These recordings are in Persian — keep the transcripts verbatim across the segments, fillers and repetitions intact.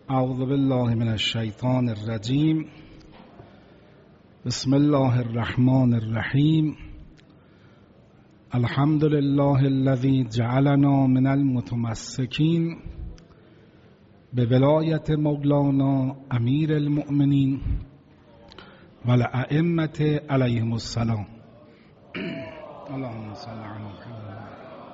اعوذ بالله من الشیطان الرجیم. بسم الله الرحمن الرحیم. الحمد لله الذي جعلنا من المتمسکین به ولایت مولانا امیر المؤمنین و الائمة علیهم السلام. اللهم صل علی محمد.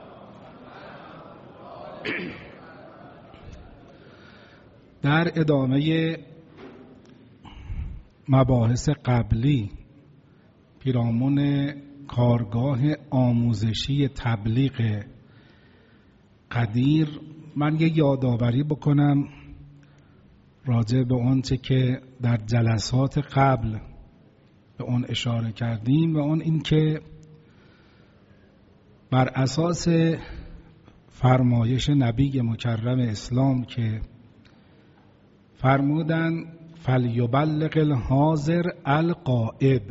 در ادامه مباحث قبلی پیرامون کارگاه آموزشی تبلیغ قدیر، من یه یادآوری بکنم راجع به آنچه که در جلسات قبل به اون اشاره کردیم و اون این که بر اساس فرمایش نبی مکرم اسلام که فرمودن فلیبلغ الحاضر الغائب،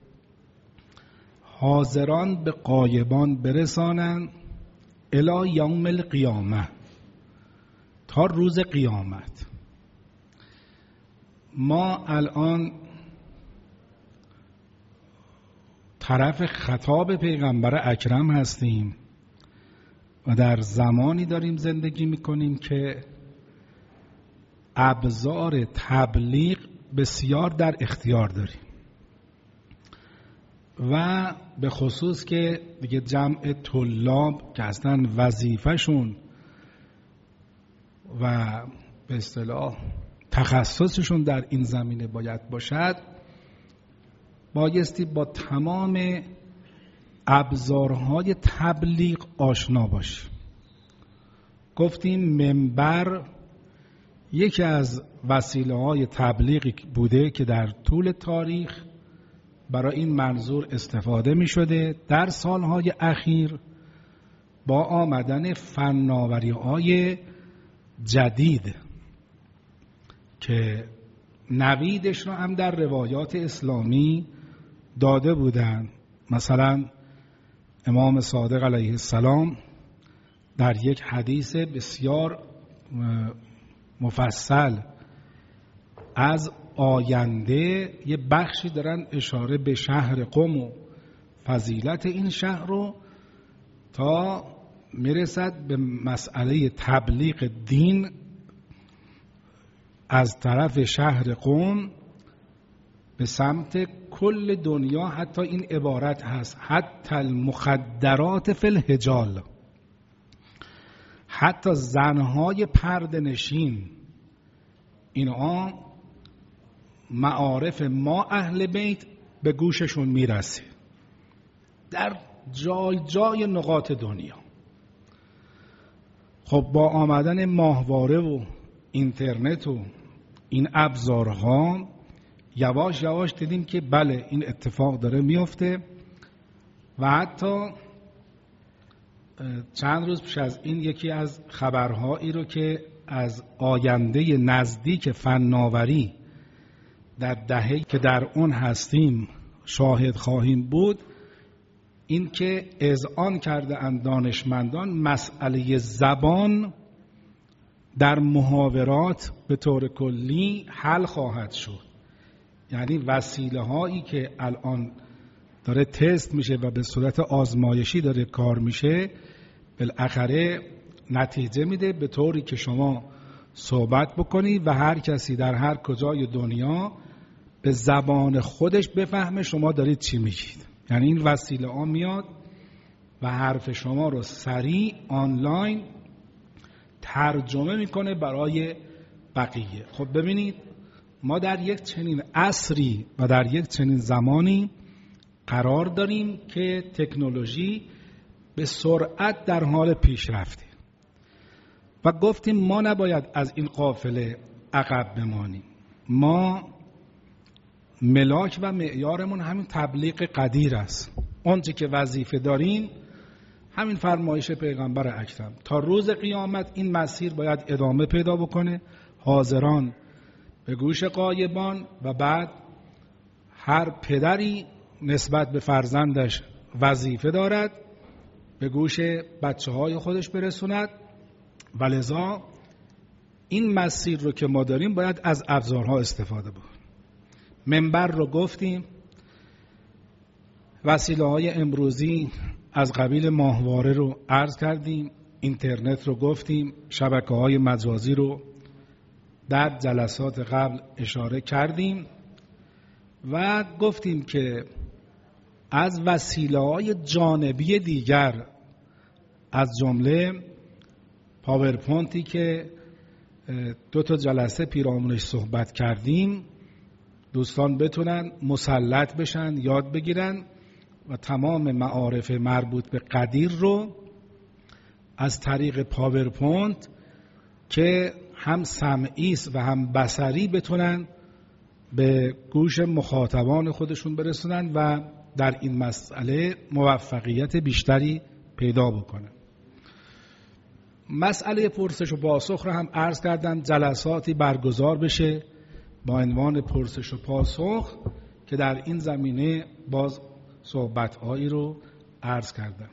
حاضران به غایبان برسانند الی یوم القیامه، تا روز قیامت. ما الان طرف خطاب پیغمبر اکرم هستیم و در زمانی داریم زندگی میکنیم که ابزار تبلیغ بسیار در اختیار داریم و به خصوص که دیگه جمع طلاب که اصلا وظیفه‌شون و به اصطلاح تخصصشون در این زمینه باید باشد، بایستی با تمام ابزارهای تبلیغ آشنا باشیم. گفتیم منبر یکی از وسیله‌های تبلیغی بوده که در طول تاریخ برای این منظور استفاده می شده. در سالهای اخیر با آمدن فناوری‌های جدید که نویدش رو هم در روایات اسلامی داده بودن، مثلا امام صادق علیه السلام در یک حدیث بسیار مفصل از آینده یه بخشی دارن اشاره به شهر قم و فضیلت این شهر رو تا میرسد به مسئله تبلیغ دین از طرف شهر قم به سمت کل دنیا. حتی این عبارت هست حتی المخدرات فی الحجال، حتی زنهای پرده نشین اینا معارف ما اهل بیت به گوششون میرسه در جای جای نقاط دنیا. خب با آمدن ماهواره و اینترنت و این ابزارها یواش یواش دیدیم که بله این اتفاق داره میفته و حتی چند روز پیش از این یکی از خبرهایی رو که از آینده نزدیک فناوری در دهه‌ای که در اون هستیم شاهد خواهیم بود، این که اذعان کرده اند دانشمندان مسئله زبان در محاورات به طور کلی حل خواهد شد. یعنی وسیله هایی که الان داره تست میشه و به صورت آزمایشی داره کار میشه بالاخره نتیجه میده، به طوری که شما صحبت بکنی و هر کسی در هر کجای دنیا به زبان خودش بفهمه شما دارید چی میگید. یعنی این وسیله ها میاد و حرف شما رو سریع آنلاین ترجمه میکنه برای بقیه. خب ببینید ما در یک چنین عصری و در یک چنین زمانی قرار داریم که تکنولوژی به سرعت در حال پیشرفته و گفتیم ما نباید از این قافله عقب بمانیم. ما ملاک و معیارمون همین تبلیغ قدیر است. آنچه که وظیفه داریم همین فرمایش پیغمبر اکرم، تا روز قیامت این مسیر باید ادامه پیدا بکنه، حاضران به گوش غایبان، و بعد هر پدری نسبت به فرزندش وظیفه دارد به گوش بچه های خودش برسوند. ولذا این مسیر رو که ما داریم باید از ابزارها استفاده بکنیم. منبر رو گفتیم، وسیله های امروزی از قبیل ماهواره رو عرض کردیم، اینترنت رو گفتیم، شبکه های مجازی رو در جلسات قبل اشاره کردیم و گفتیم که از وسیله های جانبی دیگر از جمله پاورپوینتی که دو تا جلسه پیرامونش صحبت کردیم دوستان بتونن مسلط بشن، یاد بگیرن و تمام معارف مربوط به قدیر رو از طریق پاورپوینت که هم سمعی است و هم بصری بتونن به گوش مخاطبان خودشون برسونن و در این مسئله موفقیت بیشتری پیدا بکنن. مسئله پرسش و پاسخ رو هم عرض کردم، جلساتی برگزار بشه با عنوان پرسش و پاسخ که در این زمینه باز صحبت‌هایی رو عرض کردم.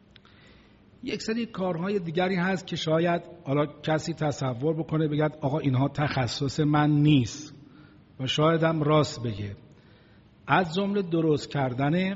یک سری کارهای دیگری هست که شاید حالا کسی تصور بکنه بگه آقا اینها تخصص من نیست و شاید هم راست بگه. از جمله درست کردن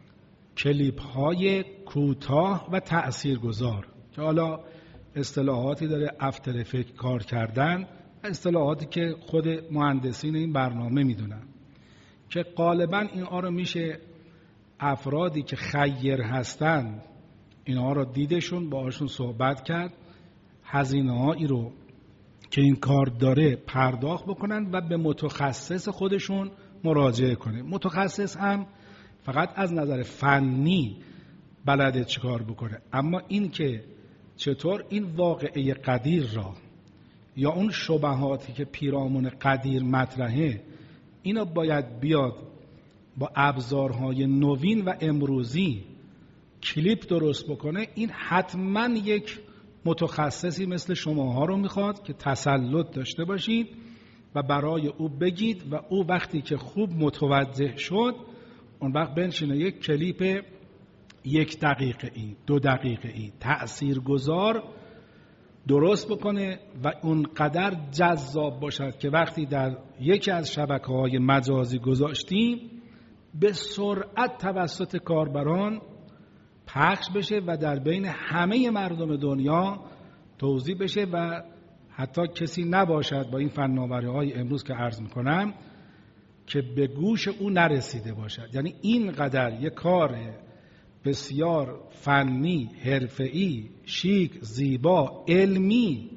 کلیپ‌های کوتاه و تأثیرگذار که حالا اصطلاحاتی داره، افتر افکت کار کردن، اصطلاحاتی که خود مهندسین این برنامه میدونن که غالبا اینها رو میشه افرادی که خیر هستن اینها رو دیدشون، باهاشون صحبت کرد، هزینه هایی رو که این کار داره پرداخت بکنن و به متخصص خودشون مراجعه کنه. متخصص هم فقط از نظر فنی بلده چیکار بکنه، اما این که چطور این واقعه قدیر را یا اون شبهاتی که پیرامون قدیر مطرحه اینا باید بیاد با ابزارهای نوین و امروزی کلیپ درست بکنه، این حتما یک متخصصی مثل شماها رو میخواد که تسلط داشته باشید و برای او بگید و او وقتی که خوب متوجه شد اون وقت بنشینه یک کلیپ یک دقیقه ای دو دقیقه ای تأثیرگذار درست بکنه و اونقدر جذاب باشد که وقتی در یکی از شبکه‌های مجازی گذاشتیم به سرعت توسط کاربران پخش بشه و در بین همه مردم دنیا توزیع بشه و حتی کسی نباشد با این فناوری‌های امروز که عرض میکنم که به گوش او نرسیده باشد. یعنی اینقدر یک کار بسیار فنی، حرفه‌ای، شیک، زیبا، علمی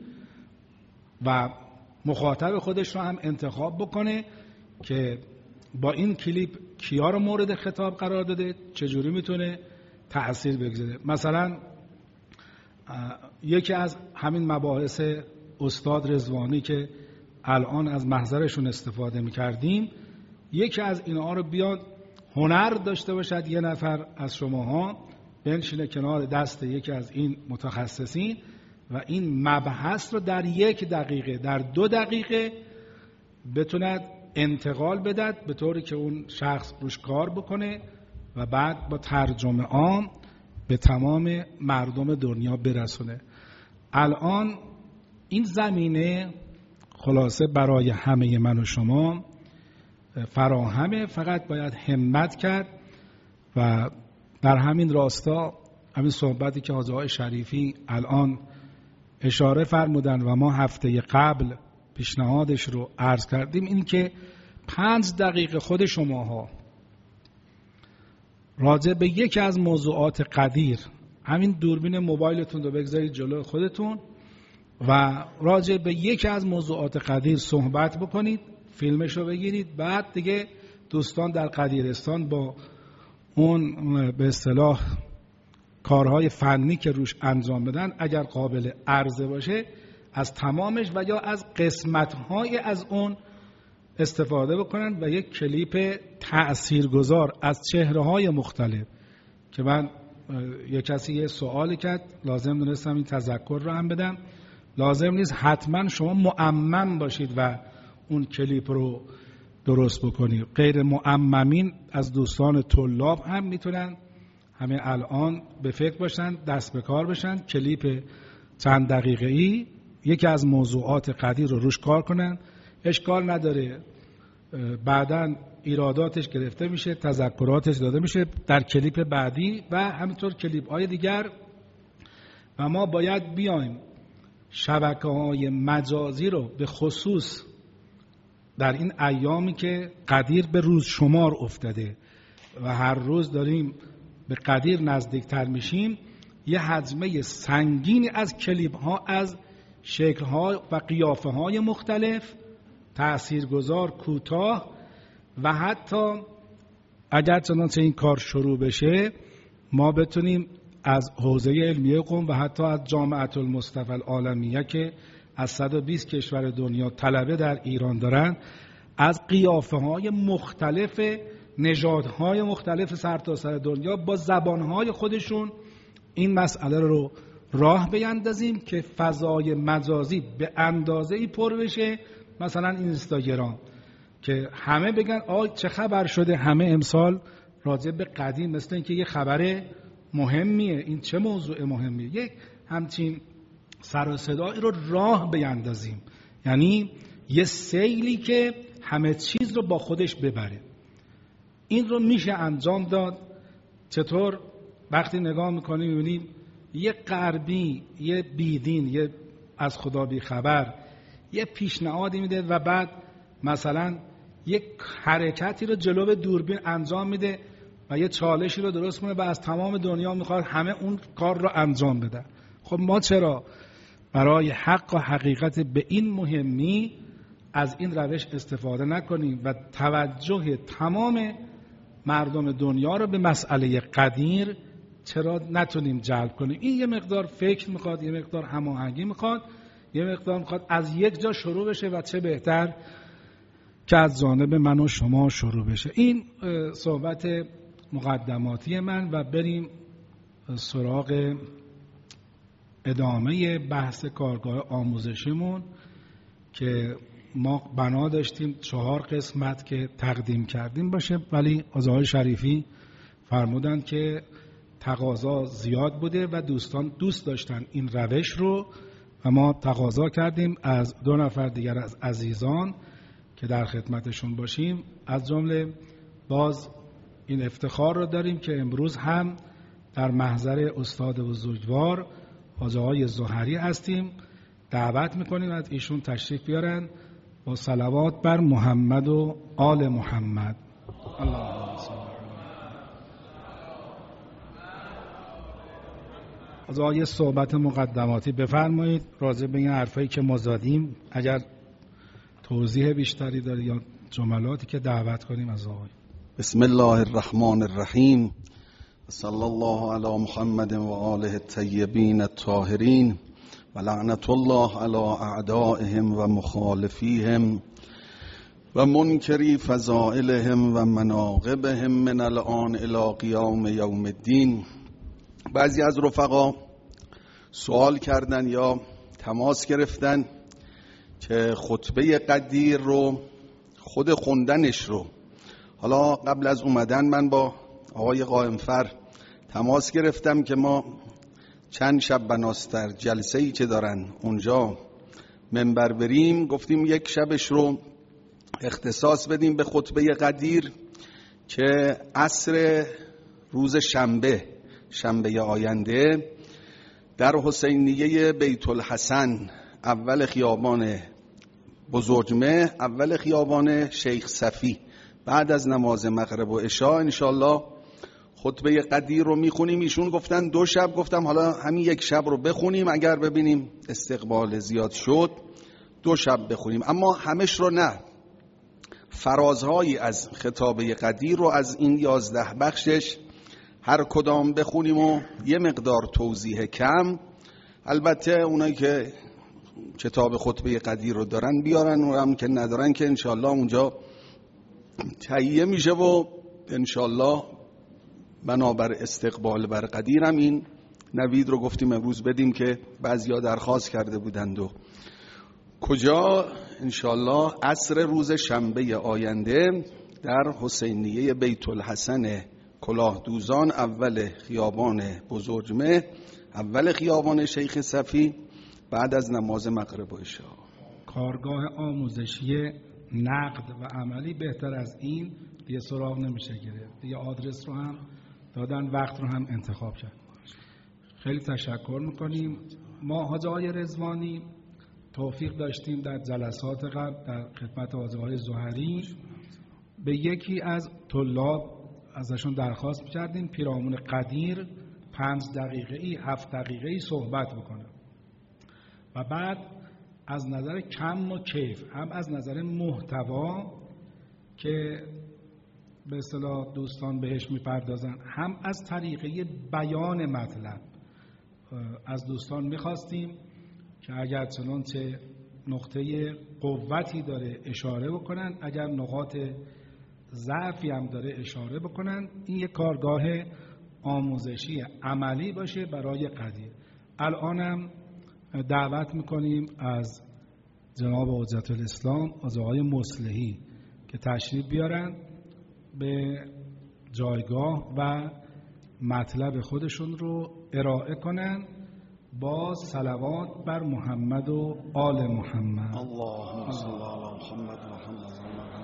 و مخاطب خودش رو هم انتخاب بکنه که با این کلیپ کیا رو مورد خطاب قرار داده، چجوری میتونه تأثیر بگذاره. مثلا یکی از همین مباحث استاد رضوانی که الان از محضرشون استفاده میکردیم، یکی از اینها رو بیاد هنر داشته باشد یه نفر از شماها بنشینه کنار دست یکی از این متخصصین و این مبحث رو در یک دقیقه در دو دقیقه بتوند انتقال بدد به طوری که اون شخص روش کار بکنه و بعد با ترجمه عام به تمام مردم دنیا برسونه. الان این زمینه خلاصه برای همه من و شما فراهمه، فقط باید همت کرد و در همین راستا همین صحبتی که حاجی آقای شریفی الان اشاره فرمودن و ما هفته قبل پیشنهادش رو عرض کردیم، این که پنج دقیقه خود شماها راجع به یکی از موضوعات قدیر، همین دوربین موبایلتون رو بگذارید جلو خودتون و راجع به یکی از موضوعات قدیر صحبت بکنید، فیلمش رو بگیرید، بعد دیگه دوستان در قدیرستان با اون به اصطلاح کارهای فنی که روش انجام بدن اگر قابل عرضه باشه از تمامش و یا از قسمت‌های از اون استفاده بکنن و یک کلیپ تأثیرگذار از چهره‌های مختلف که من یک کسی یه سوالی کرد لازم دونستم این تذکر رو هم بدم، لازم نیست حتما شما معمم باشید و اون کلیپ رو درست بکنید، غیر معممین از دوستان طلاب هم میتونن همه الان به فکر باشن، دست به کار بشن، کلیپ چند دقیقه‌ای یکی از موضوعات قدیر رو روش کار کنن. اشکال نداره بعداً ایراداتش گرفته میشه، تذکراتش داده میشه در کلیپ بعدی و همینطور کلیپ های دیگر. و ما باید بیایم شبکه های مجازی رو به خصوص در این ایامی که قدیر به روز شمار افتاده و هر روز داریم به قدیر نزدیکتر میشیم، یه حجمه سنگینی از کلیپ ها از شکل ها و قیافه های مختلف، تاثیرگذار، کوتاه و حتی اگر چنانچه این کار شروع بشه ما بتونیم از حوزه علمیه قم و حتی از جامعه المصطفى العالمیه که از صد و بیست کشور دنیا طلبه در ایران دارن، از قیافه های مختلف نژادهای مختلف سرتاسر دنیا با زبانهای خودشون این مسئله رو راه بیندازیم که فضای مجازی به اندازه‌ای پر بشه. مثلا اینستاگرام که همه بگن آی چه خبر شده، همه امسال راجع به قدیم مثل اینکه یه خبر مهمیه، این چه موضوع مهمیه، یک همچین سر و صدایی رو راه بیندازیم، یعنی یه سیلی که همه چیز رو با خودش ببره. این رو میشه انجام داد. چطور؟ وقتی نگاه میکنیم میبینیم یه غربی، یه بیدین، یه از خدا بی خبر یه پیشنهادی میده و بعد مثلا یک حرکتی رو جلو دوربین انجام میده و یه چالشی رو درست کنه و از تمام دنیا میخواد همه اون کار رو انجام بدن. خب ما چرا برای حق و حقیقت به این مهمی از این روش استفاده نکنیم و توجه تمام مردم دنیا رو به مسئله قدیر چرا نتونیم جلب کنیم؟ این یه مقدار فکر میخواد، یه مقدار هماهنگی میخواد، یه مقدار میخواد از یک جا شروع بشه و چه بهتر که از جانب من و شما شروع بشه. این صحبت مقدماتی من و بریم سراغ ادامه بحث کارگاه آموزشیمون که ما بنا داشتیم چهار قسمت که تقدیم کردیم باشه، ولی از آقای شریفی فرمودن که تقاضا زیاد بوده و دوستان دوست داشتن این روش رو و ما تقاضا کردیم از دو نفر دیگر از عزیزان که در خدمتشون باشیم. از جمله باز این افتخار رو داریم که امروز هم در محضر استاد بزرگوار حاجی آقای زهری هستیم. دعوت میکنیم از ایشون تشریف بیارن با صلوات بر محمد و آل محمد. اللهم صل از آقای صحبت مقدماتی بفرمایید راجع به این حرفایی که ما زدیم، اگر توضیح بیشتری داری یا جملاتی که دعوت کنیم از آقای. بسم الله الرحمن الرحیم. صلی الله علی محمد و آله الطیبین الطاهرین و لعنت الله علی اعدائهم و مخالفیهم و منکری فضائلهم و مناقبهم من الان الی قیام یوم الدین. بعضی از رفقا سوال کردن یا تماس گرفتن که خطبه قدیر رو خود خوندنش رو، حالا قبل از اومدن من با آقای قائمفر تماس گرفتم که ما چند شب بناستر جلسه ای که دارن اونجا منبر بریم، گفتیم یک شبش رو اختصاص بدیم به خطبه قدیر که عصر روز شنبه شنبه آینده در حسینیه بیت الحسن، اول خیابان بزرجمه، اول خیابان شیخ صفی، بعد از نماز مغرب و عشاء انشالله خطبه قدیر رو میخونیم. ایشون گفتن دو شب، گفتم حالا همین یک شب رو بخونیم، اگر ببینیم استقبال زیاد شد دو شب بخونیم، اما همش رو نه، فرازهایی از خطابه قدیر رو از این یازده بخشش هر کدام بخونیم و یه مقدار توضیح کم. البته اونایی که کتاب خطبه قدیر رو دارن بیارن و هم که ندارن که انشالله اونجا تهیه میشه و انشالله بنابر استقبال بر قدیر هم این نوید رو گفتیم امروز بدیم که بعضیا درخواست کرده بودند. و کجا؟ انشالله عصر روز شنبه آینده در حسینیه بیت الحسن کلاه دوزان، اول خیابان بزرجمه، اول خیابان شیخ صفی، بعد از نماز مغرب و عشا. کارگاه آموزشی نقد و عملی بهتر از این دیگه سراغ نمیشه گرفت. دیگه آدرس رو هم دادن، وقت رو هم انتخاب کرد. خیلی تشکر میکنیم. ما حاج آقای رضوانی توفیق داشتیم در جلسات قبل در خدمت حاج آقای زهری به یکی از طلاب ازشون درخواست می‌کردیم پیرامون قدیر پنج دقیقه ای هفت دقیقه ای صحبت بکنه و بعد از نظر کم و کیف هم از نظر محتوا که به اصطلاح دوستان بهش میپردازن هم از طریقه بیان مطلب از دوستان میخواستیم که اگر چنانچه نقطه قوتی داره اشاره بکنن، اگر نقاط ضعفی هم داره اشاره بکنن. این یک کارگاه آموزشی عملی باشه برای قدیر. الانم دعوت میکنیم از جناب حجت الاسلام از آقای مصلحی که تشریف بیارن به جایگاه و مطلب خودشون رو ارائه کنن با صلوات بر محمد و آل محمد. اللهم صل علی محمد و محمد.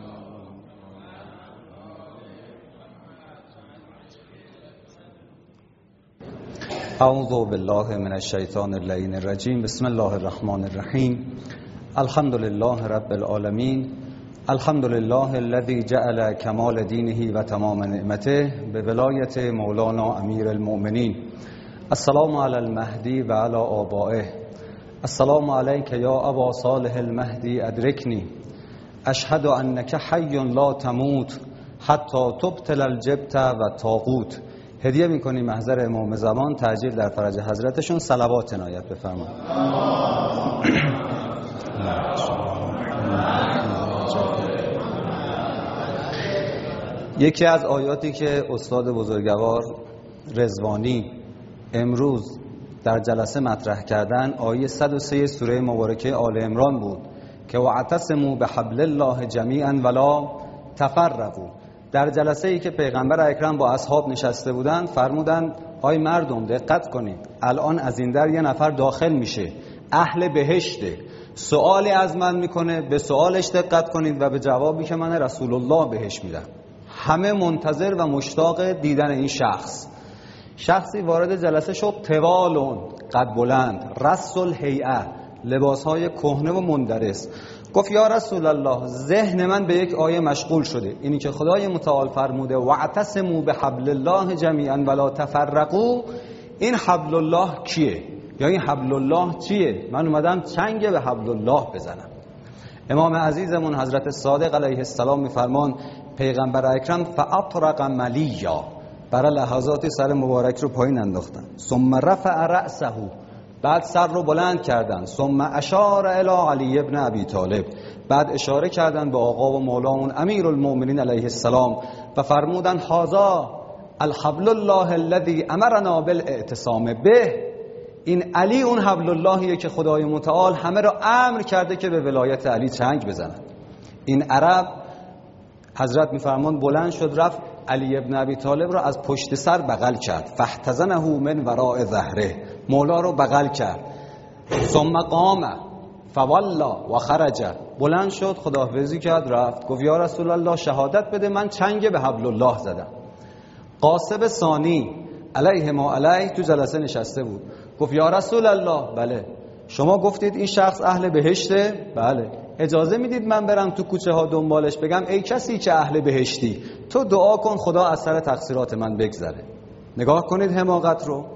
اعوذ بالله من الشیطان اللعین الرجیم. بسم الله الرحمن الرحیم. الحمد لله رب العالمین. الحمد لله الذي جعل کمال دینه و تمام نعمته به ولایت مولانا امیر المؤمنین. السلام علی المهدی و علی آبائه. السلام علیک یا ابا صالح المهدی ادرکنی. اشهد انک حی لا تموت حتی تبطل الجبت و طاغوت. هدیه میکنیم محضر امام زمان تعجیل در فرج حضرتشون. صلوات عنایت بفرمایید. یکی از آیاتی که استاد بزرگوار رضوانی امروز در جلسه مطرح کردن آیه صد و سه سوره مبارکه آل عمران بود که واعتصموا بحبل الله جمیعا ولا تفرقوا. در جلسه ای که پیغمبر اکرم با اصحاب نشسته بودند فرمودند آی مردم دقت کنید، الان از این در یه نفر داخل میشه، اهل بهشته، سوالی از من میکنه، به سوالش دقت کنید و به جوابی که من رسول الله بهش میدم. همه منتظر و مشتاق دیدن این شخص. شخصی وارد جلسه شد، طوالون قد بلند، رس الهیئه، لباسهای کهنه و مندرس. گفت یا رسول الله ذهن من به یک آیه مشغول شده، اینی که خدای متعال فرموده واعتصموا بحبل الله جمیعا ولا تفرقوا. این حبل الله کیه؟ یا این حبل الله چیه؟ من اومدم چنگ به حبل الله بزنم. امام عزیزمون حضرت صادق علیه السلام میفرمان پیغمبر اکرم فاطرق ملیا، برای لحظاتی سر مبارک رو پایین انداختن، ثم رفع رأسه، بعد سر رو بلند کردن، ثم اشار الی علی ابن ابی طالب، بعد اشاره کردن به آقا و مولامون امیر المؤمنین علیه السلام و فرمودن هذا الحبل الله الذي امرنا بالاعتصام به. این علی اون حبل اللهیه که خدای متعال همه را امر کرده که به ولایت علی چنگ بزنن. این عرب حضرت میفرمان بلند شد رفت علی ابن ابی طالب را از پشت سر بغل کرد، فاحتضنه من وراء ظهره، مولا رو بغل کرد. ثم قام فولا و خرج، بلند شد خداحافظی کرد رفت. گفت یا رسول الله شهادت بده من چنگ به حبل الله زدم. قاسب ثانی علیه ما علیه تو جلسه نشسته بود. گفت یا رسول الله بله شما گفتید این شخص اهل بهشته؟ بله. اجازه میدید من برم تو کوچه ها دنبالش بگم ای کسی که اهل بهشتی تو دعا کن خدا از سر تقصیرات من بگذره؟ نگاه کنید حماقت رو.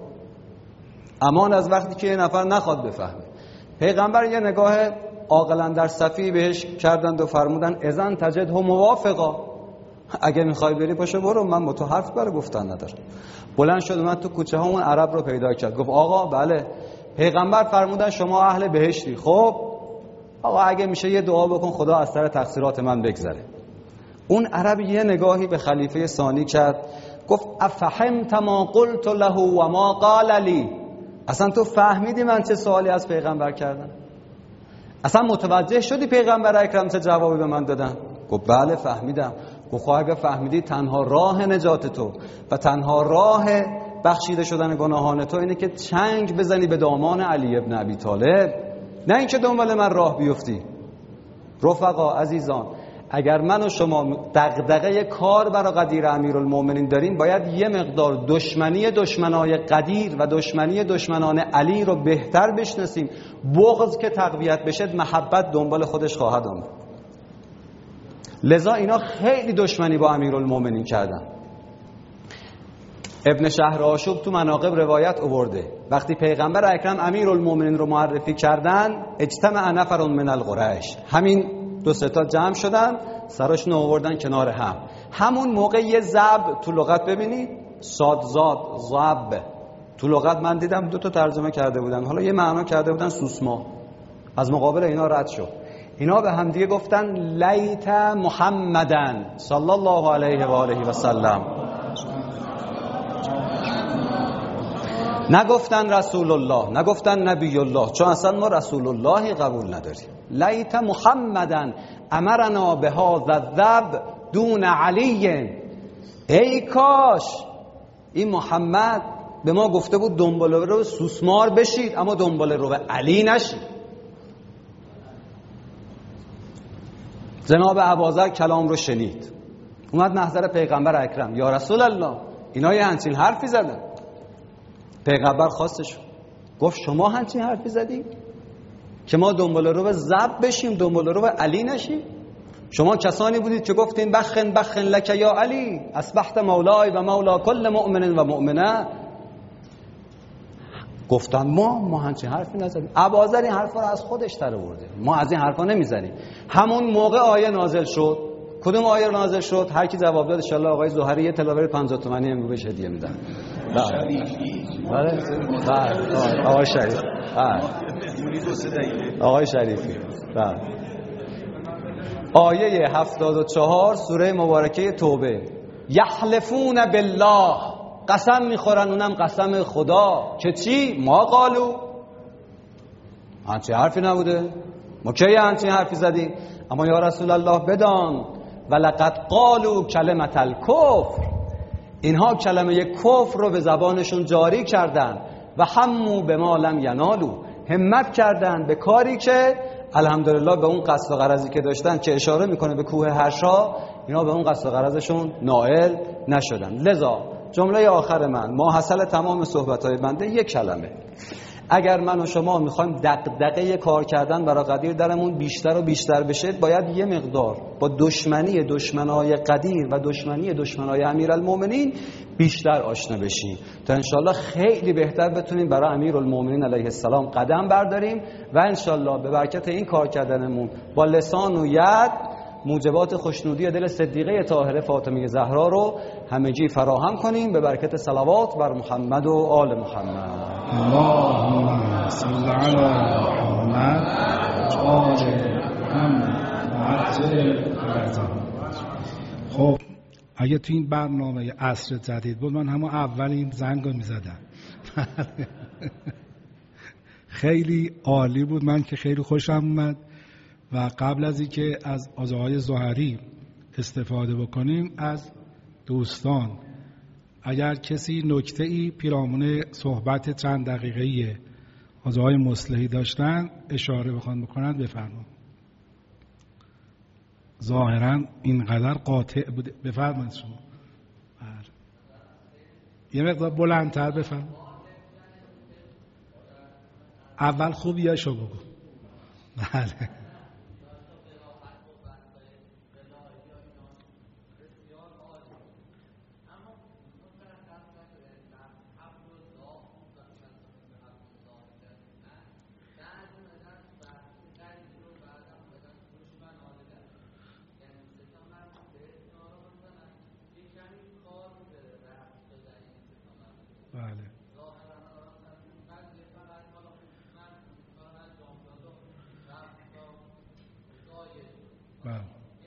امان از وقتی که یه نفر نخواد بفهمه. پیغمبر یه نگاه عاقلانه در صفی بهش کردند و فرمودن اذن تجده موافقا، اگه میخوای بری پاشو برو، من با تو حرف برای گفتن ندارم. بلند شد من تو کوچه ها اون عرب رو پیدا کرد. گفت آقا بله پیغمبر فرمودن شما اهل بهشتی. خب آقا اگه میشه یه دعا بکن خدا از سر تقصیرات من بگذره. اون عرب یه نگاهی به خلیفه ثانی کرد، گفت افهمت ما قلت له و ما قال لی، اصلا تو فهمیدی من چه سوالی از پیغمبر کردم؟ اصلا متوجه شدی پیغمبر اکرم چه جوابی به من دادن؟ گفت بله فهمیدم. گفت اگه فهمیدی تنها راه نجات تو و تنها راه بخشیده شدن گناهان تو اینه که چنگ بزنی به دامان علی ابن ابی طالب، نه اینکه دنبال من راه بیفتی. رفقا عزیزان، اگر من و شما دغدغه کار برای قدیر امیرالمومنین داریم، باید یه مقدار دشمنی دشمنای قدیر و دشمنی دشمنان علی رو بهتر بشناسیم. بغض که تقویت بشه، محبت دنبال خودش خواهد آمد. لذا اینا خیلی دشمنی با امیرالمومنین کردن. ابن شهر آشوب تو مناقب روایت آورده وقتی پیغمبر اکرم امیرالمومنین رو معرفی کردن، اجتمع نفر من القریش، همین دو ستا جمع شدن، سراشون آوردن کنار هم. همون موقع یه ضب تو لغت ببینید، صادزاد ضب تو لغت من دیدم دو تا ترجمه کرده بودن، حالا یه معنا کرده بودن سوسما. از مقابل اینا رد شد. اینا به هم دیگه گفتن لیت محمدن صلی الله علیه و آله و سلم، نگفتن رسول الله، نگفتن نبی الله، چون اصلا ما رسول الله قبول نداریم. لیت محمدن امرنا به هذا الذب دون علی، ای کاش این محمد به ما گفته بود دنبال رو سوسمار بشید اما دنبال رو علی نشید. جناب ابوذر کلام رو شنید، اومد محضر پیغمبر اکرم، یا رسول الله اینا یه همچین حرفی زدن. پیغمبر خواستش گفت شما همچین حرفی زدی که ما دنبال رو به ضب بشیم، دنبال رو به علی نشیم؟ شما کسانی بودید که گفتین بخن بخن لک یا علی اصبحت مولای و مولا کل مؤمن و مؤمنه. گفتن ما ما همچین حرفی نزدیم. ابوذر این حرفا رو از خودش در آورده، ما از این حرفا نمیزنیم. همون موقع آیه نازل شد. کدوم آیه نازل شد؟ هر کی جواب داد ان شاء الله آقای زهری یه تلاوه پنجاه تومانی امروز بهش هدیه میدن. بله بله آقای شریف، بله آقای شریفی، بله. آیه هفتاد و چهار سوره مبارکه توبه، یحلفون بالله، قسم میخورن، اونم قسم خدا که چی؟ ما قالو، همچین حرفی نبوده، ما کی همچین حرفی زدیم؟ اما یا رسول الله بدان ولقد قالوا کلمة الکفر، اینها کلمه کفر رو به زبانشون جاری کردن و همو به ما لم ینالو، همت کردن به کاری که الحمدلله به اون قصد و غرضی که داشتن که اشاره میکنه به کوه هرشا، اینا به اون قصد و غرضشون نائل نشدن. لذا جمله آخر من، ما حاصل تمام صحبت‌های بنده یک کلمه، اگر من و شما میخوایم دغدغه کار کردن برای قدیر درمون بیشتر و بیشتر بشه، باید یه مقدار با دشمنی دشمنای قدیر و دشمنی دشمنای امیرالمومنین بیشتر آشنا بشیم تا انشالله خیلی بهتر بتونیم برای امیرالمومنین علیه السلام قدم برداریم و انشالله به برکت این کار کردنمون با لسان و ید موجبات خوشنودی دل صدیقه طاهره فاطمه زهرا رو همگی فراهم کنیم به برکت صلوات بر محمد و آل محمد. اللهم صل علی محمد و آل محمد. خب اگه تو این برنامه عصر جدید بود، من همون اول این زنگ رو میزدم. خیلی عالی بود، من که خیلی خوشم اومد. و قبل از اینکه از آقای زهری استفاده بکنیم، از دوستان اگر کسی نکته‌ای پیرامون صحبت چند دقیقه‌ای آقای مصلحی داشتن اشاره بخوان بکنن بفرمایید. ظاهراً اینقدر قاطع بوده، بفرمایید شما. یه مقدار بلندتر بفرمایید. اول خوبیاشو بگو. بله. بله. بله.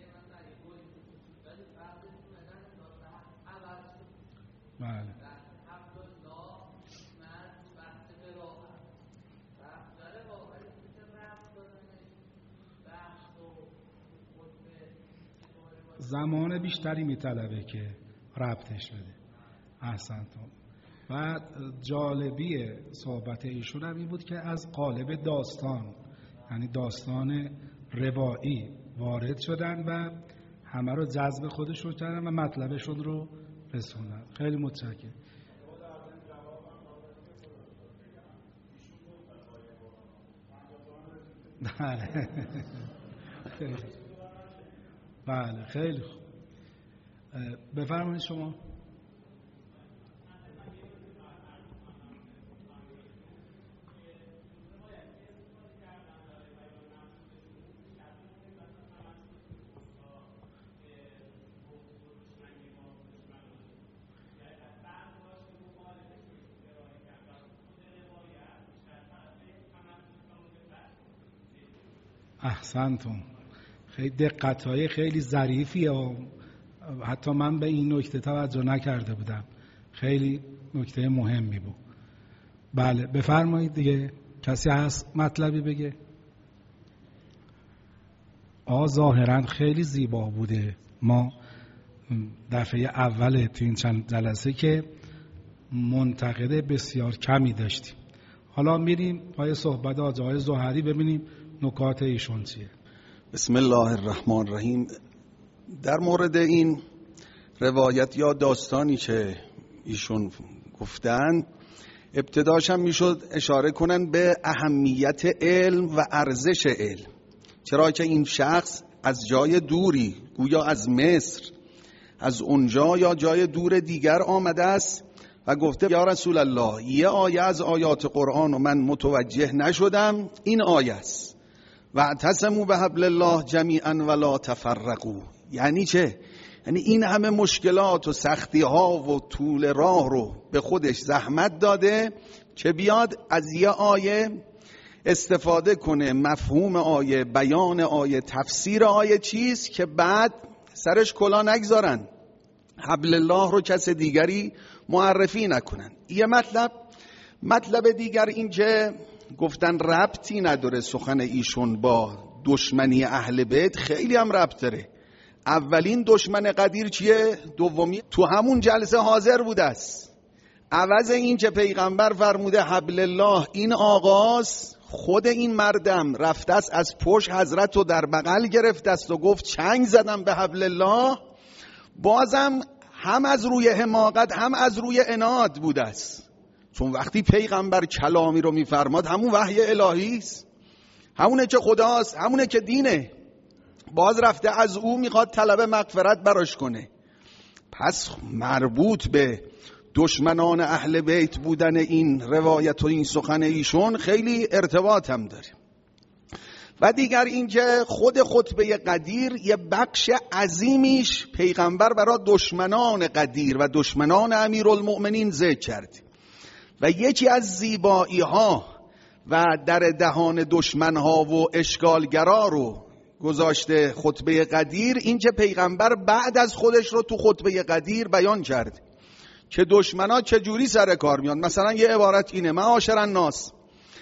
بله. زمان بیشتری میطلبه که ربطش بده. احسنتون. بعد جالبی صحبت ایشون هم این بود که از قالب داستان، یعنی داستان روایی وارد شدن و همه رو جذب خودشون کردن و مطلبشون رو رسوندن. خیلی متشکرم. بله بله خیلی خوب. بفرمایید شما. احسنتون. خیلی دقت‌های خیلی ظریفیه، حتی من به این نکته توجه نکرده بودم. خیلی نکته مهمی بود. بله بفرمایید دیگه. کسی هست مطلبی بگه؟ آ ظاهراً خیلی زیبا بوده. ما دفعه اول تو این چند جلسه که منتقد بسیار کمی داشتیم. حالا میریم پای صحبت آقای زهری ببینیم نکات ایشون چیه. بسم الله الرحمن الرحیم. در مورد این روایت یا داستانی که ایشون گفتن، ابتداش هم میشد اشاره کنن به اهمیت علم و ارزش علم، چرا که این شخص از جای دوری، گویا از مصر، از اونجا یا جای دور دیگر آمده است و گفته یا رسول الله یه آیه از آیات قرآن و من متوجه نشدم، این آیه است واعتصموا بحبل الله جمیعا ولا تفرقوا. یعنی چه؟ یعنی این همه مشکلات و سختی ها و طول راه رو به خودش زحمت داده که بیاد از یه آیه استفاده کنه، مفهوم آیه، بیان آیه، تفسیر آیه چیز که بعد سرش کلا نگذارن، حبل الله رو کس دیگری معرفی نکنن. یه مطلب. مطلب دیگر این که گفتن ربطی نداره سخن ایشون با دشمنی اهل بیت، خیلی هم ربط داره. اولین دشمن قدیر چیه؟ دومی تو همون جلسه حاضر بوده است. عوض این که پیغمبر فرموده حبل الله این آغاز، خود این مردم رفته است از پشت حضرت رو در بغل گرفته است و گفت چنگ زدم به حبل الله. بازم هم از روی حماقت هم از روی عناد بوده است، چون وقتی پیغمبر کلامی رو میفرماد همون وحی الهی است، همونه که خداست، همونه که دینه. باز رفته از او میخواد طلب مغفرت براش کنه. پس مربوط به دشمنان اهل بیت بودن این روایت و این سخن ایشون خیلی ارتباط هم داره. و دیگر اینکه خود خطبه قدیر یه بخش عظیمیش پیغمبر برای دشمنان قدیر و دشمنان امیرالمؤمنین ذکر کرد و یکی از زیبایی ها و در دهان دشمن ها و اشکالگرا رو گذاشته خطبه قدیر، این که پیغمبر بعد از خودش رو تو خطبه قدیر بیان کرد که دشمنا چجوری سر کار میان. مثلا یه عبارت اینه: معاشر الناس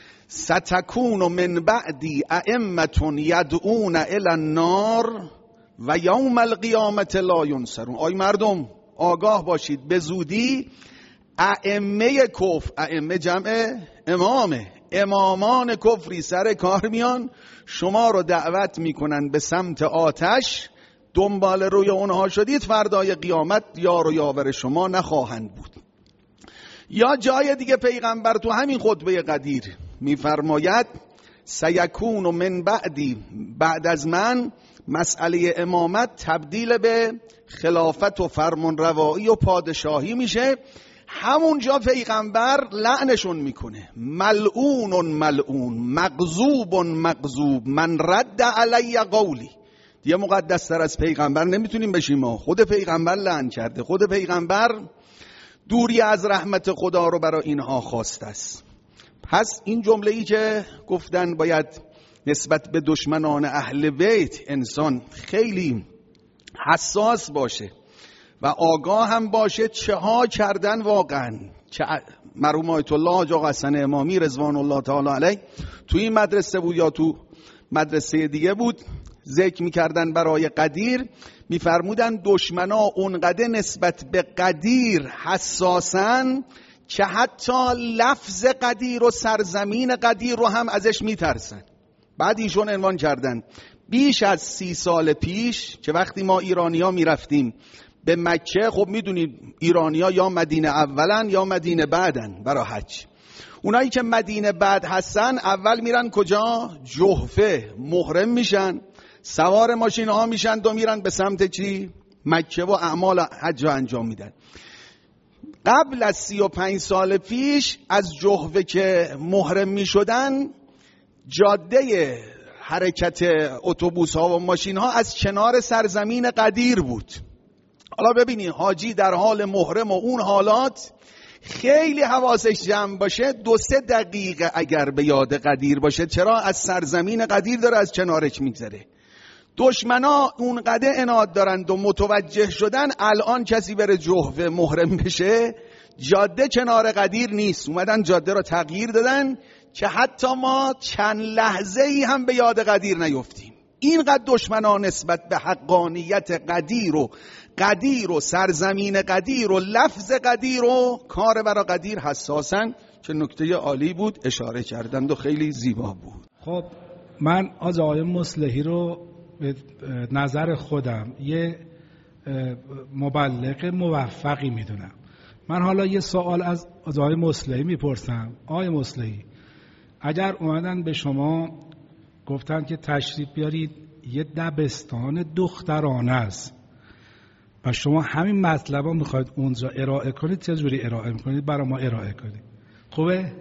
ستکون من بعدی ائمة یدعون الی النار و یوم القیامت لا ینصرون. آی مردم آگاه باشید، به زودی ائمه کفر، ائمه جمع امامه، امامان کفری سر کار میان، شما رو دعوت میکنن به سمت آتش، دنبال روی اونها شدید، فردای قیامت یار و یاور شما نخواهند بود. یا جای دیگه پیغمبر تو همین خطبه قدیر میفرماید سیکون و من بعدی، بعد از من مسئله امامت تبدیل به خلافت و فرمان روایی و پادشاهی میشه. همونجا پیغمبر لعنشون میکنه: ملعون ملعون مغضوب مغضوب من رد علی قولی. دیگه مقدس تر از پیغمبر نمیتونیم بشیم ما. خود پیغمبر لعن کرده، خود پیغمبر دوری از رحمت خدا رو برای اینها خواسته است. پس این جمله ای که گفتن باید نسبت به دشمنان اهل بیت انسان خیلی حساس باشه و آگاه هم باشه چه ها کردن واقعا. چه مرحوم آیت الله حاج آقا حسن امامی رضوان الله تعالی علیه تو این مدرسه بود یا تو مدرسه دیگه بود، ذکر میکردن برای قدیر، میفرمودن دشمنا اونقدر نسبت به قدیر حساسن که حتی لفظ قدیر و سرزمین قدیر رو هم ازش میترسن. بعد ایشون عنوان کردن بیش از سی سال پیش که وقتی ما ایرانی‌ها میرفتیم به مکه، خب میدونید ایرانی‌ها یا مدینه اولن یا مدینه بعدن برای حج. اونایی که مدینه بعد هستن اول میرن کجا؟ جحفه، محرم میشن، سوار ماشین ها میشن و میرن به سمت چی؟ مکه و اعمال حج رو انجام میدن. قبل از سی و پنج سال پیش از جحفه که محرم میشدن، جاده حرکت اتوبوس ها و ماشین ها از کنار سرزمین قدیر بود. حالا ببینید حاجی در حال محرم و اون حالات خیلی حواسش جمع باشه، دو سه دقیقه اگر به یاد قدیر باشه، چرا از سرزمین قدیر داره از کنارش میگذره. دشمنا اونقدر عناد دارند و متوجه شدن الان کسی بره جحفه محرم بشه، جاده کنار قدیر نیست، اومدن جاده رو تغییر دادن که حتی ما چند لحظه ای هم به یاد قدیر نیفتیم. اینقدر دشمنا نسبت به حقانیت قدیر و قدیر و سرزمین قدیر و لفظ قدیر و کار برای قدیر حساسن که نکته عالی بود اشاره کردند و خیلی زیبا بود. خب من از آقای مصلحی رو به نظر خودم یه مبلغ موفقی میدونم. من حالا یه سوال از آقای مصلحی میپرسم. آقای مصلحی، اگر اومدن به شما گفتن که تشریف بیارید یه دبستان دخترانه است و شما همین مطلب رو میخواید اونجا ارائه کنید، چجوری ارائه میکنید؟ برای ما ارائه کنید. خوبه؟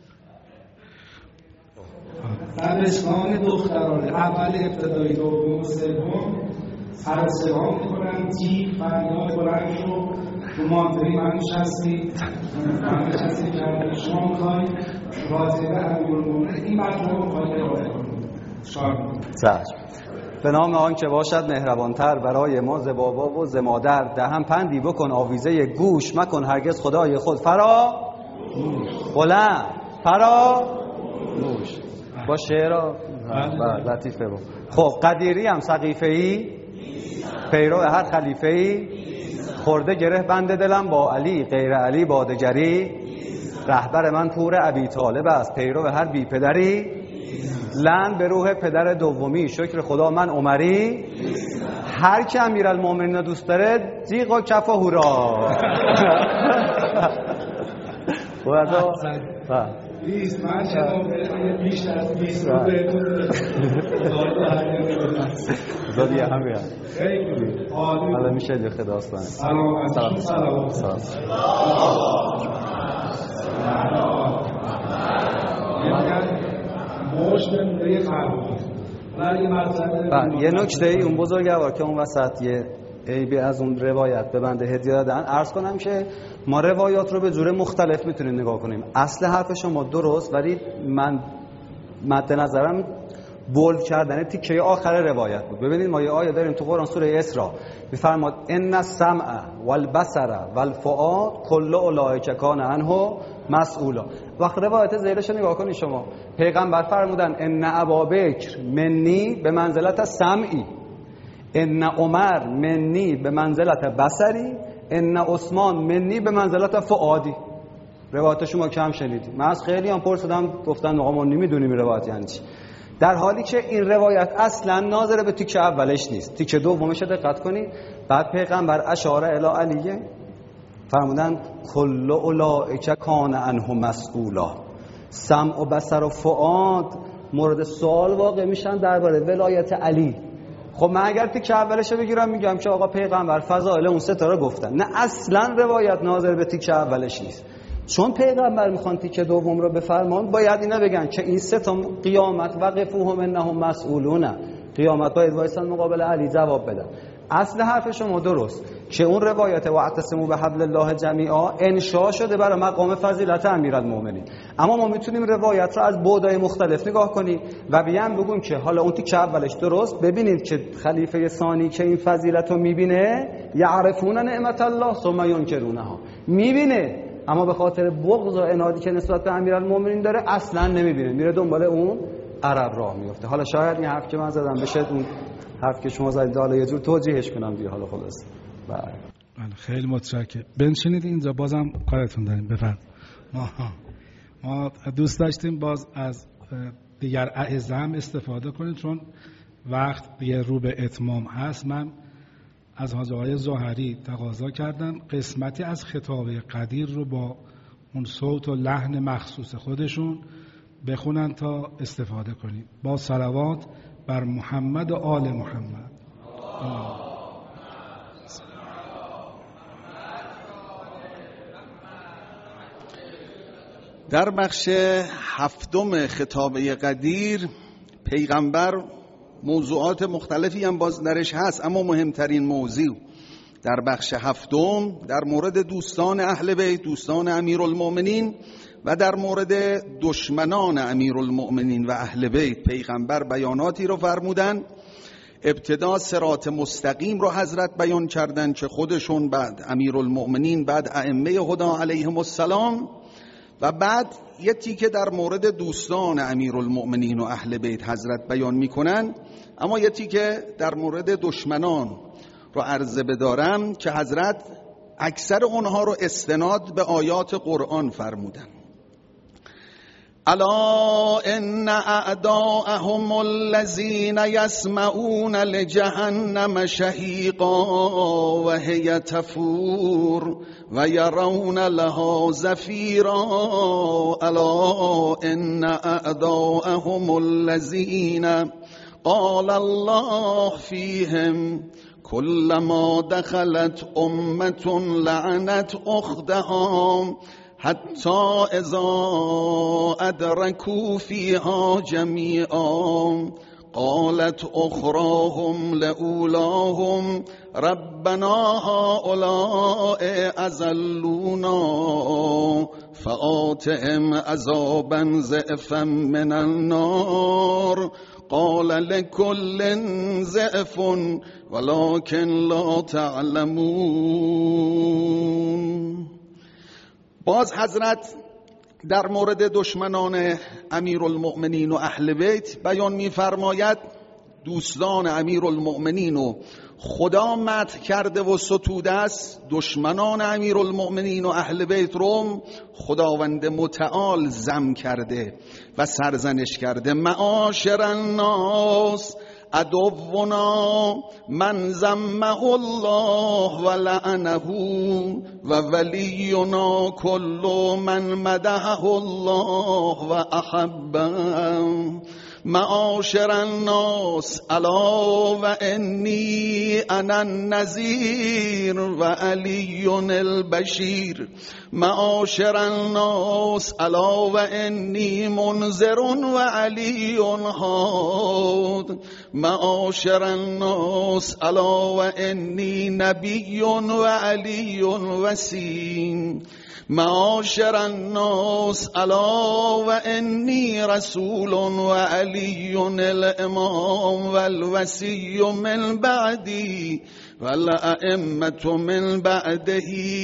دبستان دخترانه اول ابتدایی دوم سوم سر سوم میکنن، جیغ فریاد بلند شو تو مانتری من نشستی من نشستی که شما میخواید واضحه امیرالمومنین این مطلب رو میخواید ارائه کنید. شاید به نام آن که باشد مهربانتر برای ما ز بابا و ز مادر، دهم پندی بکن آویزه گوش مکن هرگز خدای خود فرا بلند فرا نوش. با شعر لطیفه بود. خب قدیری هم سقیفه‌ای پیرو هر خلیفه‌ای، خورده گره بند دلم با علی غیر علی با دگری، رهبر من پور ابی طالب است پیرو هر بی پدری، لعن به روح پدر دومی شکر خدا من عمری، هر کی امیرالمومنین دوست داره جیغ و کف و هورا. بیست من چه بیش از بیست رو بهتون زادی هم بیاد خیلی عالی. حالا میشه یه خداستان سلام سلام سلام سلام یه نکته ای اون بزرگوار که اون وسط یه عیبی از اون روایت به بنده هدیه دادن، عرض کنم که ما روایات رو به جور مختلف میتونیم نگاه کنیم. اصل حرف شما درست، ولی من مد نظرم بولد کردن تیکه آخر روایت بود. ببینید ما یه آیه داریم تو قرآن سوره اسراء میفرماد ان السمع والبصر والفؤاد کل اولئک کان عنه مسئولا. وقت روایت زیرش رو نگاه کنید شما، پیغمبر فرمودن ان ابابکر منی به منزلت سمعی، ان عمر منی به منزلت بصری، ان عثمان منی به منزلت فؤادی. روایت شما کم شنیدید. من از خیلی هم پرسیدم گفتن آقا ما نمیدونیم روایت یعنی چی، در حالی که این روایت اصلا ناظر به تیکه اولش نیست. تیکه دومش دقت کنید. بعد پیغمبر اشاره الی علیه فرمودن کل اولئک کان عنه مسئولا. سمع و بصر و فؤاد مورد سوال واقع میشن درباره ولایت علی. خب من اگر تیکه اولش بگیرم میگم که آقا پیغمبر فضائل اون سه تا رو گفتن، نه اصلا روایت ناظر به تیکه اولش نیست. چون پیغمبر میخوان تیکه دوم رو بفرمان، باید اینا بگن که این سه تا قیامت وقفوهم انهم مسئولون، قیامت باید وایسن مقابل علی جواب بدن. اصل حرف شما درست که اون روایت واعتصموا بحبل الله جمیعا انشاء شده برای مقام فضیلت امیرالمومنین، اما ما میتونیم روایت رو از بعدهای مختلف نگاه کنیم و بیان بگیم که حالا اون تیکه اولش درست. ببینید که خلیفه ثانی که این فضیلت رو میبینه یعرفون نعمت الله ثم ینکرونها، میبینه اما به خاطر بغض و عنادی که نسبت به امیرالمومنین داره اصلا نمیبینه، میره دنبال اون عرب راه میفته. حالا شاید این حرف که من زدم بشه اون حرف که شما زدید حالا یه جور توجیهش کنم دیگه. حالا خلاص بله خیلی متشکرم. بنشینید اینجا، بازم کارتون داریم. بفرمایید. ما ما دوست داشتیم باز از دیگر اعضا هم استفاده کنیم، چون وقت دیگه رو به اتمام هست. من از حاج آقای ظاهری تقاضا کردم قسمتی از خطاب قدیر رو با اون صوت و لحن مخصوص خودشون بخونن تا استفاده کنیم. با صلوات بر محمد و آل محمد. در بخش هفتم خطابه قدیر پیغمبر موضوعات مختلفی هم باز درش هست، اما مهمترین موضوع در بخش هفتم در مورد دوستان اهل بیت، دوستان امیرالمؤمنین و در مورد دشمنان امیرالمؤمنین و اهل بیت پیغمبر بیاناتی رو فرمودن. ابتدا صراط مستقیم رو حضرت بیان کردن که خودشون بعد امیرالمؤمنین بعد ائمه هدی علیهم السلام، و بعد یه تیکه در مورد دوستان امیرالمؤمنین و اهل بیت حضرت بیان میکنن، اما یه تیکه در مورد دشمنان رو عرضه بدارم که حضرت اکثر اونها رو استناد به آیات قرآن فرمودن. الا ان اعداءهم الذين يسمعون لجهنم شهيقا وهي تفور ويرون لها زفيرا الا ان اعداءهم الذين قال الله فيهم كلما دخلت امة لعنت اختها حتی اذا ادرکوا فیها جمیعا قالت اخراهم لأولاهم ربنا هؤلاء اضلونا فآتهم عذابا ضعفا من النار قال لكل ضعف ولكن لا تعلمون. باز حضرت در مورد دشمنان امیرالمؤمنین و اهل بیت بیان می‌فرماید دوستان امیرالمؤمنین و خدا مدح کرده و ستوده است، دشمنان امیرالمؤمنین و اهل بیت رو خداوند متعال ذم کرده و سرزنش کرده. معاشر الناس عدونا من ذمه الله و لعنه و ولینا کل من مدحه الله و احبه. معاشر الناس الا و انی انا النذیر و علی البشیر. معاشر الناس الا و انی منذر و علی هاد. معاشر الناس الا و انی نبی و علی وسیم. معاشر الناس الا و انی رسول و علی الامام و الوسی من بعدی و الائمة من بعده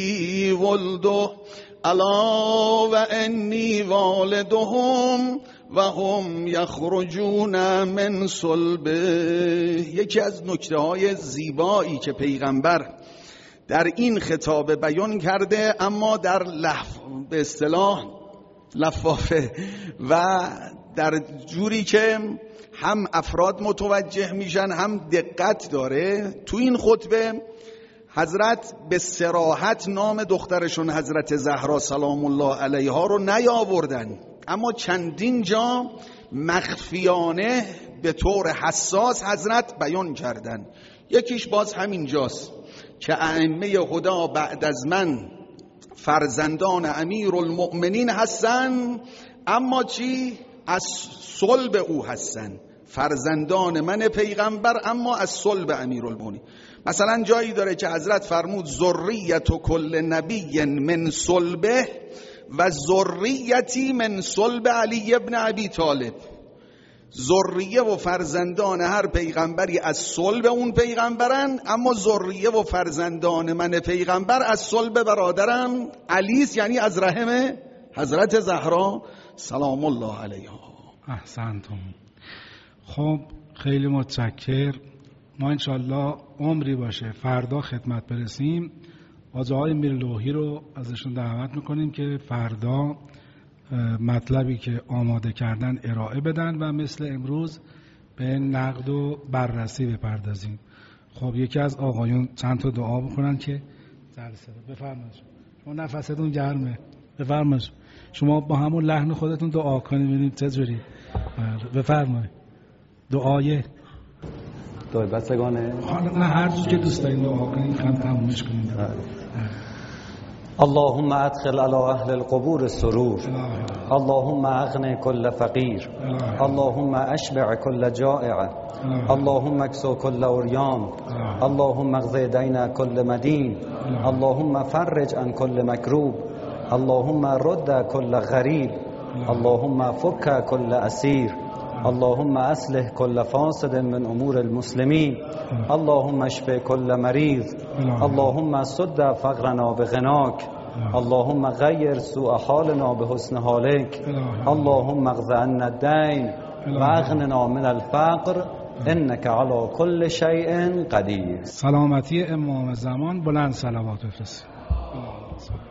ولده الا و انی والدهم و هم یخرجون من صلبه. یکی از نکته های زیبایی که پیغمبر در این خطاب بیان کرده، اما در لف به اصطلاح لفافه و در جوری که هم افراد متوجه میشن هم دقت داره، تو این خطبه حضرت به صراحت نام دخترشون حضرت زهرا سلام الله علیها رو نیاوردن، اما چندین جا مخفیانه به طور حساس حضرت بیان کردن. یکیش باز همین جاست که ائمه هدی بعد از من فرزندان امیرالمؤمنین هستن، اما چی؟ از صلب او هستن، فرزندان من پیغمبر اما از صلب امیرالمؤمنین. مثلا جایی داره که حضرت فرمود ذریت کل نبی من صلبه و ذریتی من صلب علی ابن ابی طالب. ذریه و فرزندان هر پیغمبری از صلب اون پیغمبرن، اما ذریه و فرزندان من پیغمبر از صلب برادرم علی است، یعنی از رحم حضرت زهرا سلام الله علیها. احسنتم. خب خیلی متشکر. ما انشالله عمری باشه فردا خدمت برسیم حاجی های میرلوحی رو ازشون دعوت میکنیم که فردا مطلبی که آماده کردن ارائه بدن و مثل امروز به نقد و بررسی بپردازیم. خب یکی از آقایون چند تا دعا بکنن که جلسه رو بفرمایید. شما نفستون گرمه، بفرمایید. شما با همون لحن خودتون دعا کنید ببینید چجوری. بفرمایید. دعای دعای بستگانه؟ نه هر چیزی که دوست دارید دعا کنید خواهم تمومش کنید. اللهم ادخل على اهل القبور السرور، اللهم اغن كل فقير، اللهم اشبع كل جائع، اللهم اكسو كل عريان، اللهم اقض دين كل مدين، اللهم فرج عن كل مكروب، اللهم رد كل غريب، اللهم فك كل اسير، اللهم اصلح كل فاسد من امور المسلمين، اللهم اشف كل مريض، اللهم سد فقرنا بغناك، اللهم غير سوء حالنا بحسن حالك، اللهم اقض عنا الدين واغننا من الفقر انك على كل شيء قدير. سلامتی امام زمان، بلند صلوات بفرستید.